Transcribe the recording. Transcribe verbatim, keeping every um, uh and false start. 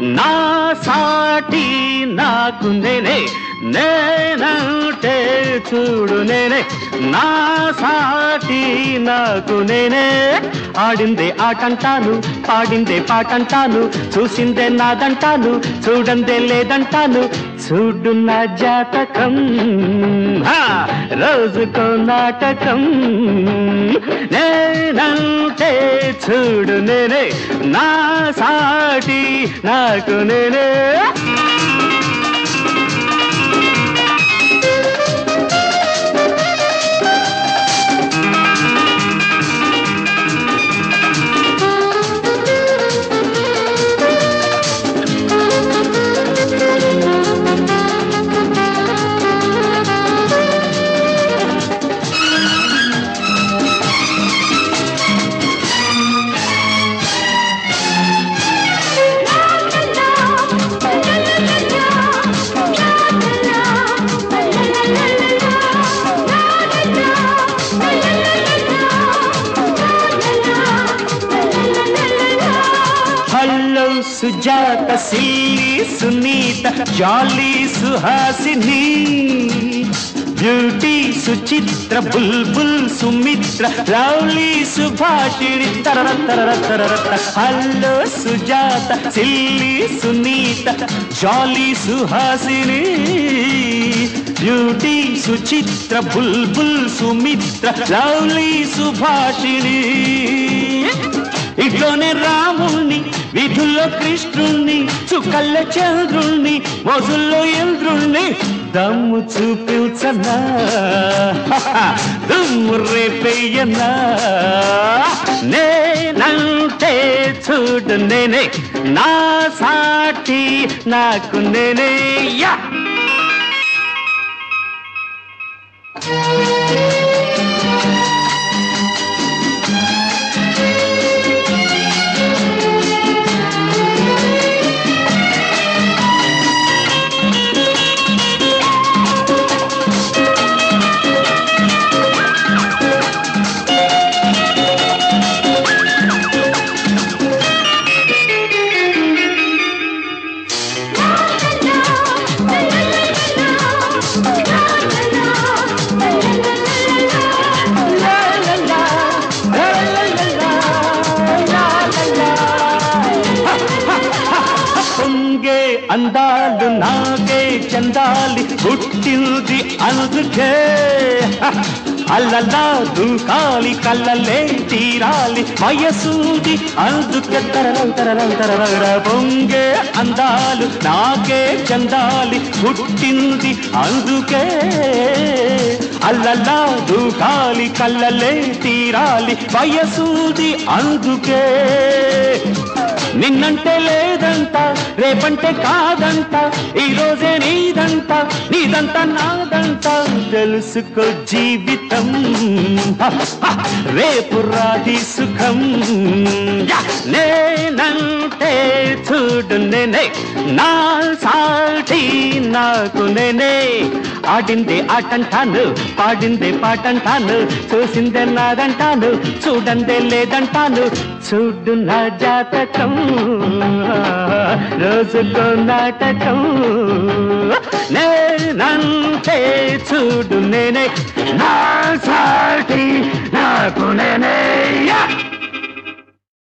నా సాటి నాకు నేనే, నేనంటే చూడు నేనే, నా సాటి నాకు నేనే. ఆడిందే ఆటంటాను, పాడిందే పాటంటాను, చూసిందే నాదంటాను, చూడందే లేదంటాను. చూడు నా జాతకం, రోజుకో నాటకం. నేనంటే చూడు నేనే, నా సాటి నాకు నేనే. Hello Sujatha, silly Sunitha, jolly Suhasini, beauty Suchitra, బుల్బుల్ సుమిత్ర, లవ్లీ సుభాషిణి. తరర తరర తరర. Hello Sujatha, silly Sunitha, jolly Suhasini, beauty Suchitra, బుల్బుల్ సుమిత్ర, లవ్లీ సుభాషిణి. ఇట్లోనే రాముణ్ణి, వీధుల్లో కృష్ణుణ్ణి, చుక్కల్ల చంద్రుణ్ణి, మోజుల్లో ఇంద్రుణ్ణి. దమ్ము చూపించనా, దుమ్ము రేపెయ్యనా. నేనంటే చూడు నేనే, నా సాటి నాకు నేనే. యా అందాలు నాకే చందాలి, పుట్టింది అందుకే. అల్లలా దూకాలి, కళ్ళలే తీరాలి, వయసూది అందుకే. తరరం తరరం తరర. పొంగే అందాలు నాకే చందాలి, పుట్టింది అందుకే. అల్లలా దూకాలి, కళ్ళలే తీరాలి, వయసూది అందుకే. నిన్నంటే లేదంట, రేపంటే కాదంట, ఈ రోజే నీదంట, నీదంట నాదంట. తెలుసుకో జీవితం, రేపు రాది సుఖం. నేనంటే చూడు నేనే, నా సాటి నాకు నేనే. ఆడిందే ఆటంటాను, పాడిందే పాటంటాను, చూసిందే నాదంటాను, చూడందే లేదంటాను. చూడు నా జాతకం, రోజుకో నాటకం. నేనంటే చూడు నేనే, నా సాటి నాకు నేనే.